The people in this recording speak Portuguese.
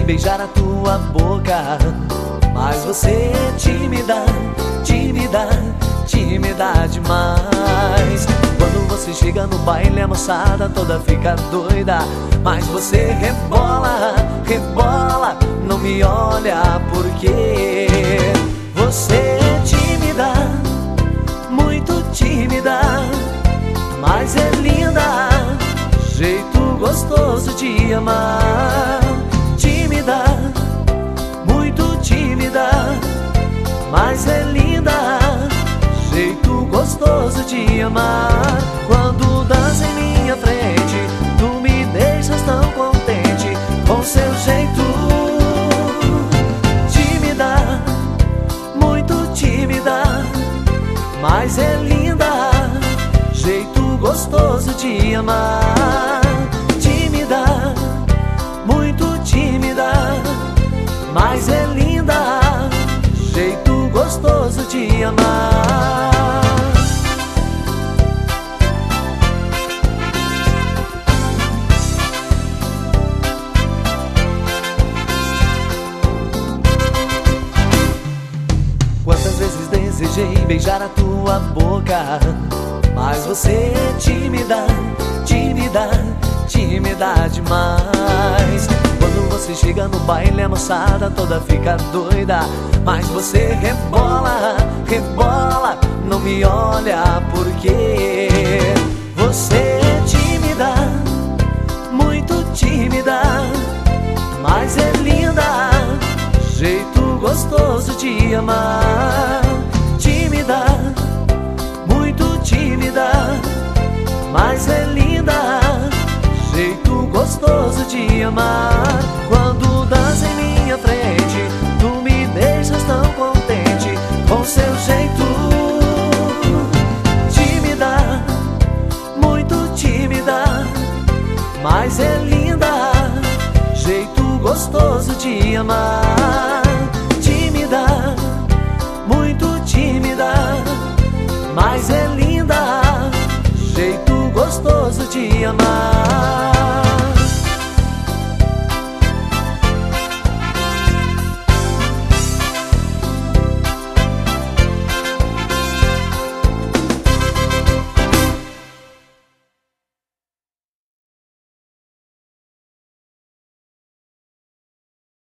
beijar a tua boca, mas você é tímida, tímida, tímida demais. Quando você chega no baile, a moçada toda fica doida, mas você rebola, rebola, não me olha por quê? Você é tímida, muito tímida, mas é linda, jeito gostoso de amar. Tímida, muito tímida, mas é linda, jeito gostoso de amar. Quando dança em minha frente, tu me deixas tão contente com seu jeito. Tímida, muito tímida, mas é linda, jeito gostoso de amar. Tímida, muito tímida, mas é linda, jeito gostoso de amar. Quantas vezes desejei beijar a tua boca, mas você é tímida, tímida, tímida demais. Quando você chega no baile, a moçada toda fica doida, mas você rebola, rebola, não me olha por quê? Você é tímida, muito tímida, mas é linda, jeito gostoso de amar. Tímida, muito tímida, mas é linda, jeito gostoso de amar. Quando dança em minha frente, tu me deixas tão contente com seu jeito. Tímida, muito tímida, mas é linda, jeito gostoso de amar. Tímida, muito tímida, mas é linda, jeito gostoso de amar.